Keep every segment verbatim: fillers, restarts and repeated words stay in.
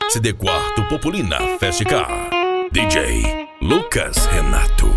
C D Quarto Popolina Festicar. D J Lucas Renato.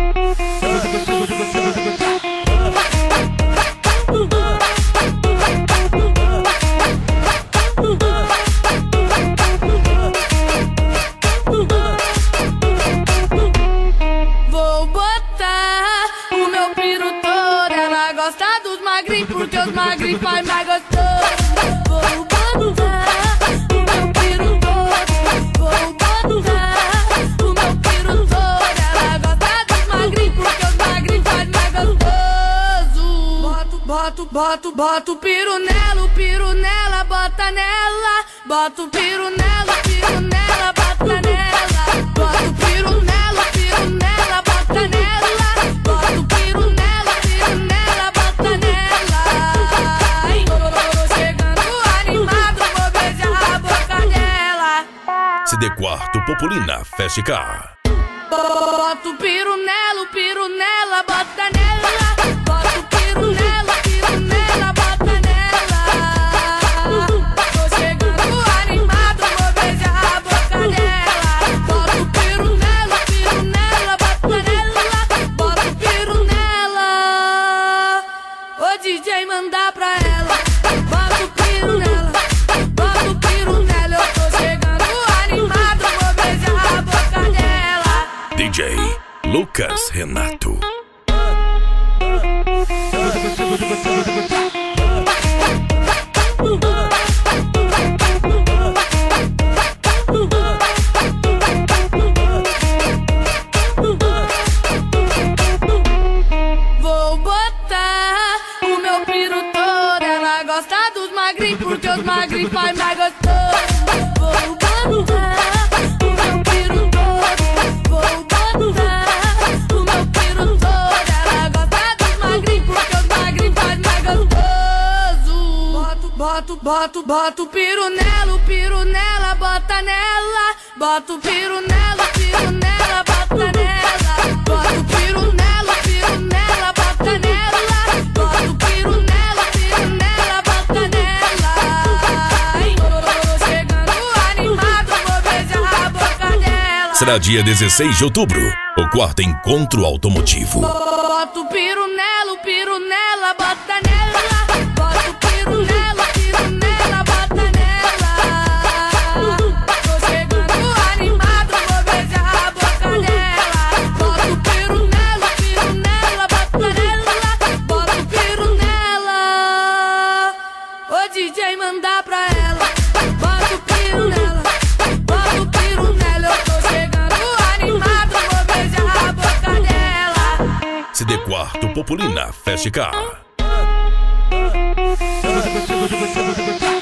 Vou botar o meu piru todo. Ela gosta dos magrinhos porque os magrinhos faz mais gostoso. Vou botar o meu piru todo. Vou botar o meu piru todo. Ela gosta dos magrinhos porque os magrinhos faz mais gostoso. Boto, boto, boto, boto o piru nela, o piru nela, bota nela. Boto o piru nela, o piru nela, bota nela. Boto o piru nela, o piru nela, bota nela. Boto o piru nela, o piru nela, bota nela. Ai, tô chegando animado, vou beijar a boca dela. C D Quarto Popolina Festicar. Bota o piru nela, o piru nela, bota nela. Bota o piru nela, o piru nela, bota nela. Tô chegando animado, vou beijar a boca dela. Bota o piru nela, o piru nela, bota nela. Bota o piru nela. O D J manda pra ela. Bota o piru nela, bota o piru nela. Eu tô chegando animado, vou beijar a boca dela. D J Lucas Renato. Vou botar o meu piru todo. Ela gosta dos magrinhos porque os magrinhos faz mais gostoso. Vou botar o meu piru todo. Vou botar o meu piru todo. Ela gosta dos magrinhos porque os magrinhos faz mais gostoso. Boto, boto, boto, boto o piru nela, o piru nela, bota nela. Boto o piru nela, o piru nela, bota nela. Boto o piru nela, o piru nela, bota nela. Boto o piru nela, o piru nela, bota nela. Ai, tô chegando animado, vou beijar a boca dela. Será dia dezesseis de outubro, o quarto encontro automotivo. Bota o piru nela, o piru nela, bota nela. Bota o piru nela, o piru nela, bota nela. Tô chegando animado, vou beijar a boca dela. Bota o piru nela, o piru nela, bota nela. Bota o piru nela. O D J manda pra ela. Bota o piru nela, bota o piru nela. Eu tô chegando animado, vou beijar a boca dela. C D Quarto Popolina Festicar.